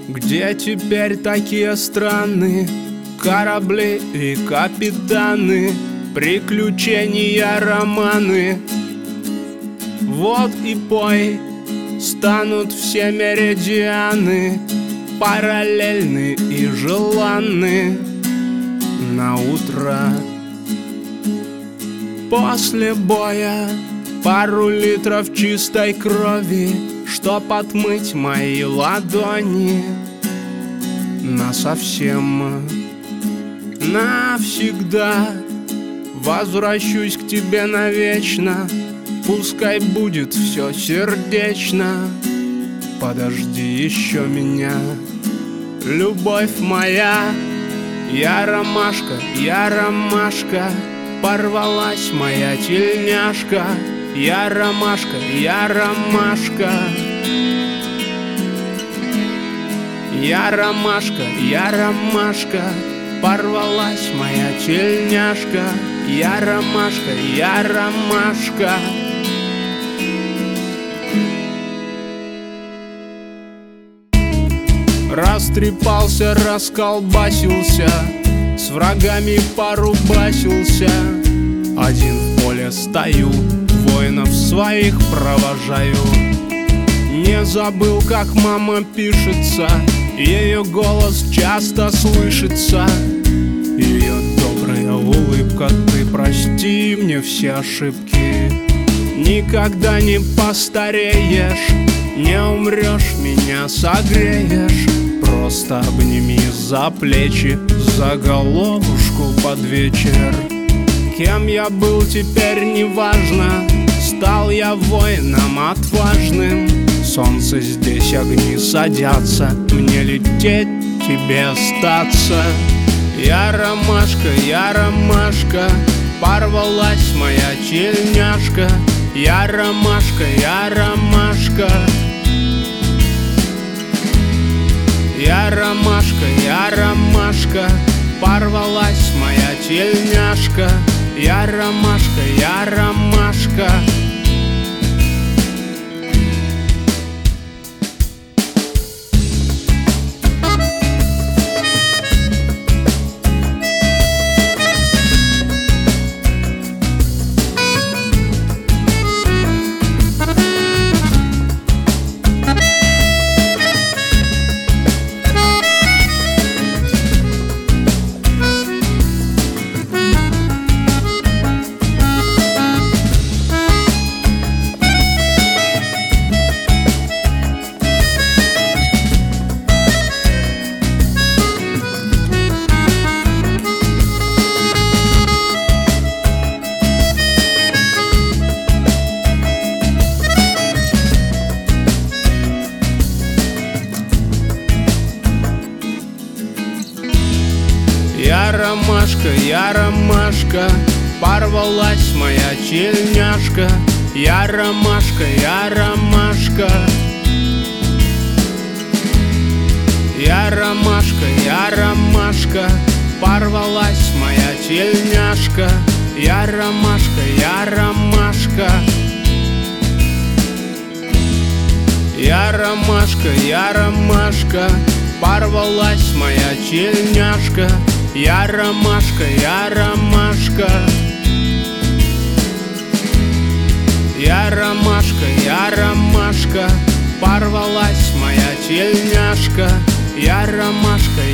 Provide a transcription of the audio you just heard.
Где теперь такие странные корабли и капитаны, приключения, романы? Вот и пой, станут все меридианы параллельны и желанны на утро. После боя пару литров чистой крови, чтоб отмыть мои ладони насовсем. Навсегда возвращусь к тебе навечно, пускай будет все сердечно. Подожди еще меня, любовь моя. Я ромашка, порвалась моя тельняшка. Я ромашка, я ромашка, порвалась моя тельняшка. Я ромашка. Растрепался, расколбасился, с врагами порубасился. Один в поле стою, воинов своих провожаю. Не забыл, как мама пишется, ее голос часто слышится. Ее добрая улыбка, ты прости мне все ошибки. Никогда не постареешь, не умрешь, меня согреешь. Просто обними за плечи, за головушку под вечер. Кем я был, теперь не важно, стал я воином отважным. Солнце здесь, огни садятся, мне лететь, тебе остаться. Я ромашка, порвалась моя тельняшка. Я ромашка. Я ромашка, порвалась моя тельняшка. Я ромашка. Я ромашка, порвалась моя тельняшка. Я ромашка. Я ромашка, порвалась моя тельняшка. Я ромашка. Я ромашка, порвалась моя тельняшка. Я ромашка. Я ромашка, порвалась моя тельняшка. Я ромашка.